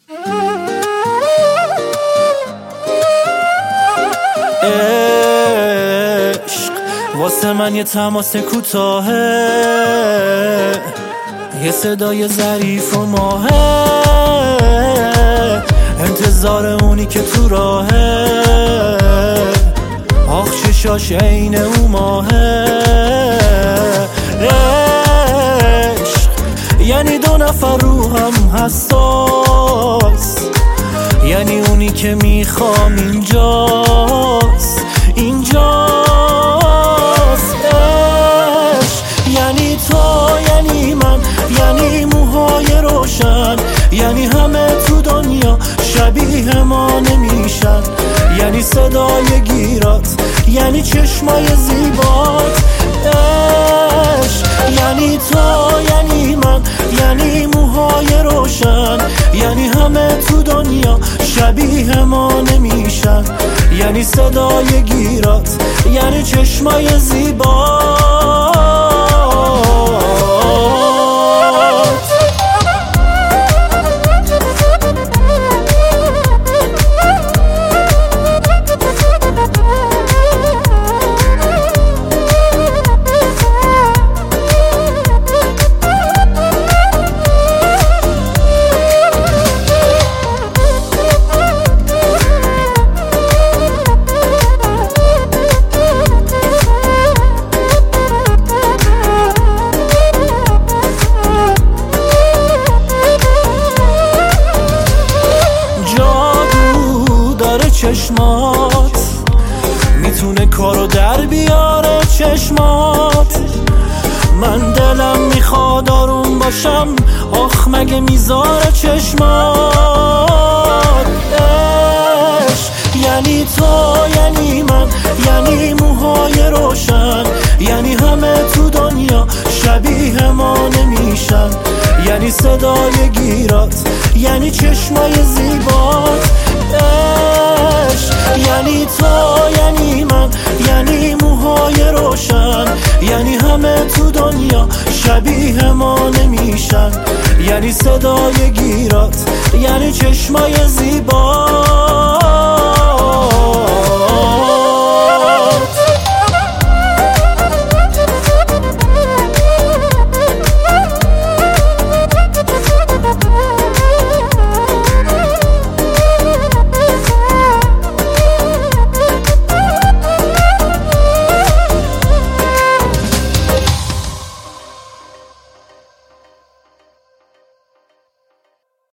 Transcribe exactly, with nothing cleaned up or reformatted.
عشق واسه من یه تماس کوتاهه، یه صدای ظریف و ماهه، انتظار اونی که تو راهه، آخ چشاش عین او ماهه. عشق یعنی دو نفر رو هم حساس، یعنی اونی که میخوام اینجاست، اینجاست. عشق یعنی تو، یعنی من، یعنی موهای روشن، یعنی همه تو دنیا شبیه ما نمیشن، یعنی صدای گیرات، یعنی چشمای زیبات. عشق یعنی تو، یعنی من، یعنی موهای روشن، یعنی همه تو دنیا شبیه ما نمیشن، یعنی صدای گیرات، یعنی چشمای زیبات. چشمات میتونه کارو در بیاره، چشمات. من دلم میخواد آروم باشم، آخ مگه میذاره چشمات. عشق یعنی تو، یعنی من، یعنی موهای روشن، یعنی همه تو دنیا شبیه ما نمیشن، یعنی صدای گیرات، یعنی چشمای زیبات. عشق یعنی تو، یعنی من، یعنی موهای روشن، یعنی همه تو دنیا شبیه ما نمیشن، یعنی صدای گیرات، یعنی چشمای زیبات.